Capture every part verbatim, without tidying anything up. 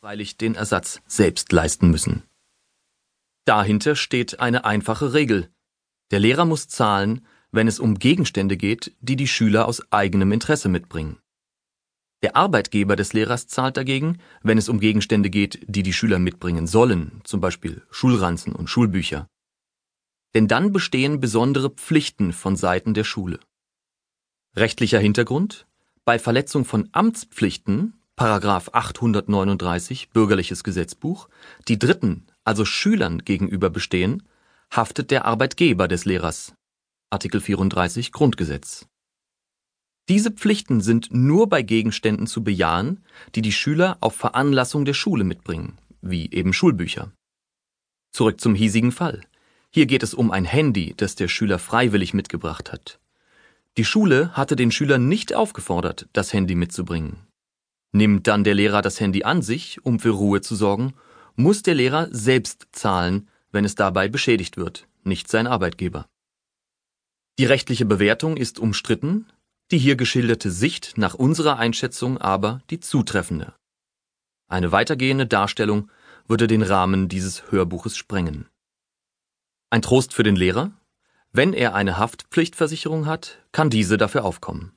freilich den Ersatz selbst leisten müssen. Dahinter steht eine einfache Regel. Der Lehrer muss zahlen, wenn es um Gegenstände geht, die die Schüler aus eigenem Interesse mitbringen. Der Arbeitgeber des Lehrers zahlt dagegen, wenn es um Gegenstände geht, die die Schüler mitbringen sollen, zum Beispiel Schulranzen und Schulbücher. Denn dann bestehen besondere Pflichten von Seiten der Schule. Rechtlicher Hintergrund: Bei Verletzung von Amtspflichten, Paragraph achthundertneununddreißig Bürgerliches Gesetzbuch, die Dritten, also Schülern gegenüber bestehen, haftet der Arbeitgeber des Lehrers, Artikel vierunddreißig Grundgesetz. Diese Pflichten sind nur bei Gegenständen zu bejahen, die die Schüler auf Veranlassung der Schule mitbringen, wie eben Schulbücher. Zurück zum hiesigen Fall. Hier geht es um ein Handy, das der Schüler freiwillig mitgebracht hat. Die Schule hatte den Schüler nicht aufgefordert, das Handy mitzubringen. Nimmt dann der Lehrer das Handy an sich, um für Ruhe zu sorgen, muss der Lehrer selbst zahlen, wenn es dabei beschädigt wird, nicht sein Arbeitgeber. Die rechtliche Bewertung ist umstritten, die hier geschilderte Sicht nach unserer Einschätzung aber die zutreffende. Eine weitergehende Darstellung würde den Rahmen dieses Hörbuches sprengen. Ein Trost für den Lehrer: Wenn er eine Haftpflichtversicherung hat, kann diese dafür aufkommen.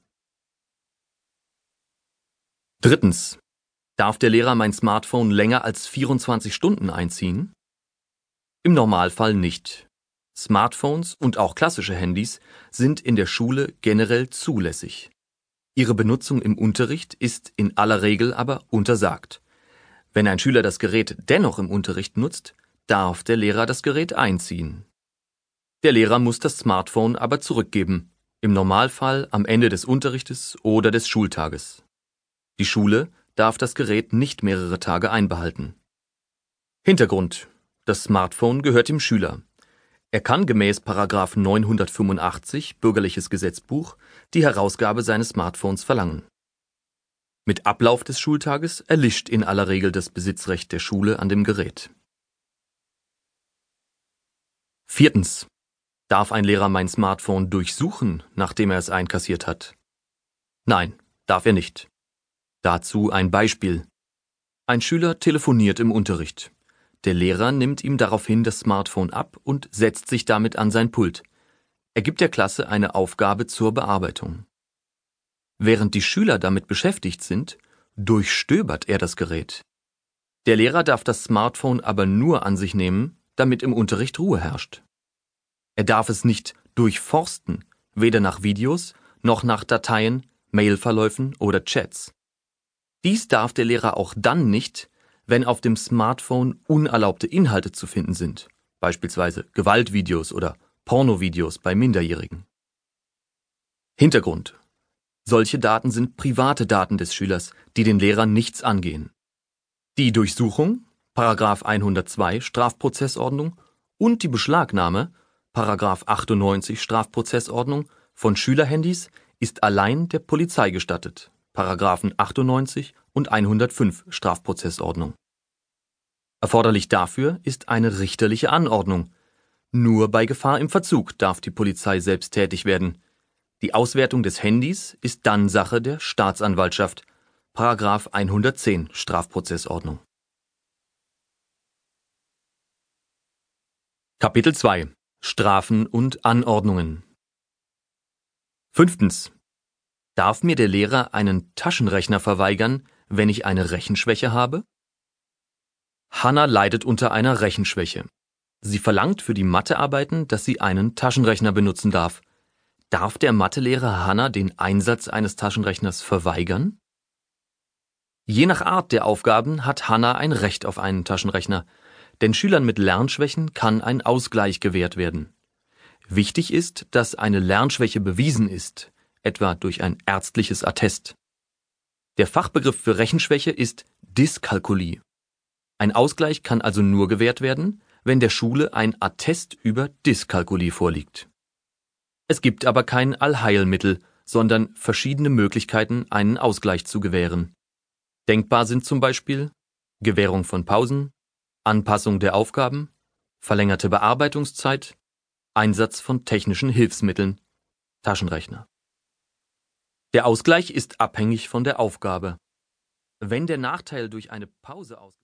Drittens. Darf der Lehrer mein Smartphone länger als vierundzwanzig Stunden einziehen? Im Normalfall nicht. Smartphones und auch klassische Handys sind in der Schule generell zulässig. Ihre Benutzung im Unterricht ist in aller Regel aber untersagt. Wenn ein Schüler das Gerät dennoch im Unterricht nutzt, darf der Lehrer das Gerät einziehen. Der Lehrer muss das Smartphone aber zurückgeben, im Normalfall am Ende des Unterrichtes oder des Schultages. Die Schule darf das Gerät nicht mehrere Tage einbehalten. Hintergrund: Das Smartphone gehört dem Schüler. Er kann gemäß Paragraph neunhundertfünfundachtzig Bürgerliches Gesetzbuch die Herausgabe seines Smartphones verlangen. Mit Ablauf des Schultages erlischt in aller Regel das Besitzrecht der Schule an dem Gerät. Viertens. Darf ein Lehrer mein Smartphone durchsuchen, nachdem er es einkassiert hat? Nein, darf er nicht. Dazu ein Beispiel. Ein Schüler telefoniert im Unterricht. Der Lehrer nimmt ihm daraufhin das Smartphone ab und setzt sich damit an sein Pult. Er gibt der Klasse eine Aufgabe zur Bearbeitung. Während die Schüler damit beschäftigt sind, durchstöbert er das Gerät. Der Lehrer darf das Smartphone aber nur an sich nehmen, damit im Unterricht Ruhe herrscht. Er darf es nicht durchforsten, weder nach Videos noch nach Dateien, Mailverläufen oder Chats. Dies darf der Lehrer auch dann nicht, wenn auf dem Smartphone unerlaubte Inhalte zu finden sind, beispielsweise Gewaltvideos oder Pornovideos bei Minderjährigen. Hintergrund: Solche Daten sind private Daten des Schülers, die den Lehrer nichts angehen. Die Durchsuchung, Paragraph hundertzwei Strafprozessordnung, und die Beschlagnahme, Paragraph achtundneunzig Strafprozessordnung, von Schülerhandys ist allein der Polizei gestattet, Paragraphen achtundneunzig und hundertfünf Strafprozessordnung. Erforderlich dafür ist eine richterliche Anordnung. Nur bei Gefahr im Verzug darf die Polizei selbst tätig werden. Die Auswertung des Handys ist dann Sache der Staatsanwaltschaft, Paragraph hundertzehn Strafprozessordnung. Kapitel zwei. Strafen und Anordnungen. Fünftens. Darf mir der Lehrer einen Taschenrechner verweigern, wenn ich eine Rechenschwäche habe? Hanna leidet unter einer Rechenschwäche. Sie verlangt für die Mathearbeiten, dass sie einen Taschenrechner benutzen darf. Darf der Mathelehrer Hanna den Einsatz eines Taschenrechners verweigern? Je nach Art der Aufgaben hat Hanna ein Recht auf einen Taschenrechner, denn Schülern mit Lernschwächen kann ein Ausgleich gewährt werden. Wichtig ist, dass eine Lernschwäche bewiesen ist, etwa durch ein ärztliches Attest. Der Fachbegriff für Rechenschwäche ist Dyskalkulie. Ein Ausgleich kann also nur gewährt werden, wenn der Schule ein Attest über Dyskalkulie vorliegt. Es gibt aber kein Allheilmittel, sondern verschiedene Möglichkeiten, einen Ausgleich zu gewähren. Denkbar sind zum Beispiel Gewährung von Pausen, Anpassung der Aufgaben, verlängerte Bearbeitungszeit, Einsatz von technischen Hilfsmitteln, Taschenrechner. Der Ausgleich ist abhängig von der Aufgabe. Wenn der Nachteil durch eine Pause aus